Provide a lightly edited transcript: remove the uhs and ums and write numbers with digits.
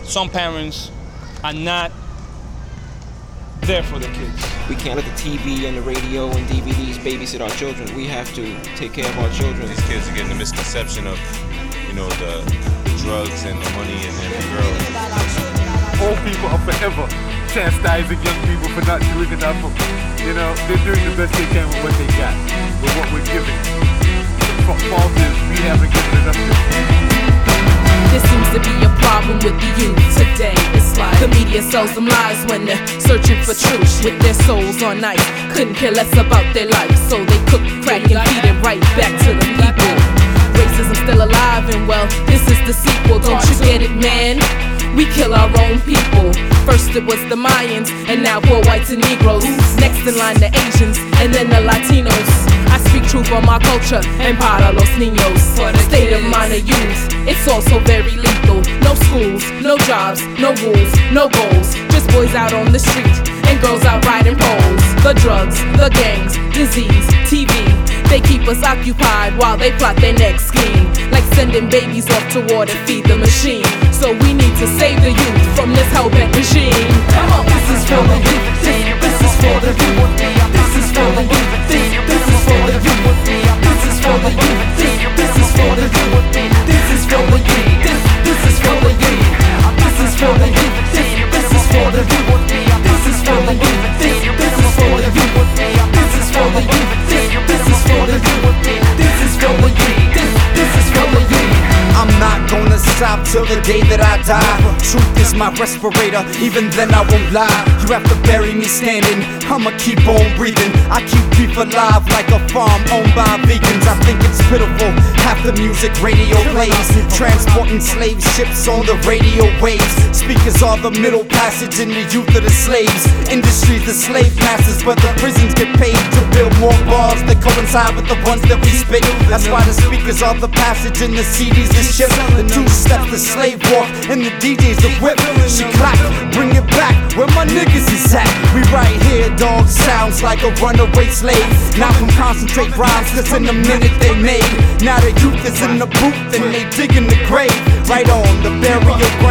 some parents are not there for their kids. We can't let the TV and the radio and DVDs babysit our children. We have to take care of our children. These kids are getting the misconception of, the drugs and the money and the girls. Old people are forever chastising young people for not doing enough. They're doing the best they can with what they got, with what we're giving. The fault is we haven't given enough to them. There seems to be a problem with the youth today. It's like the media sells them lies when they're searching for truth. With their souls on ice, couldn't care less about their life, so they cook, crack, and feed it right back to the people. Racism still alive, and well, this is the sequel. Don't you get it, man? We kill our own people. First it was the Mayans, and now poor whites and Negroes. Next in line the Asians, and then the Latinos. I speak truth on my culture and para los niños. State of mind of youth, it's also very lethal. No schools, no jobs, no rules, no goals. Just boys out on the street and girls out riding poles. The drugs, the gangs, disease, TV, they keep us occupied while they plot their next scheme. Like sending babies off to war to feed the machine. So we need to save the youth from this hellbent regime. Come on, this is for the youth. This is for the youth. This is for the youth. This is for the youth. This is for the youth. This is for the youth. This is for the youth. This is for the youth. This is for the youth. This is for the youth. This is for the youth. This is for the youth. This is for the youth. This is for the youth. This is for the youth. This is for the youth. I'm not gonna stop till the day that I die. Truth is my respirator, even then I won't lie. You have to bury me standing, I'ma keep on breathing. I keep beef alive like a farm owned by vegans. I think it's pitiful, half the music radio plays. Transporting slave ships on the radio waves. Speakers are the middle passage in the youth of the slaves. Industries the slave masters, but the prisons get paid to build more bars that coincide with the ones that we spit. That's why the speakers are the passage in the CDs that ship. The two steps the slave walk and the DJ's the whip. She clap, bring it back where my niggas is at. We right here, dog, sounds like a runaway slave. Now from concentrate rhymes, cause in a minute they made. Now the youth is in the booth and they digging the grave. Right on the burial ground.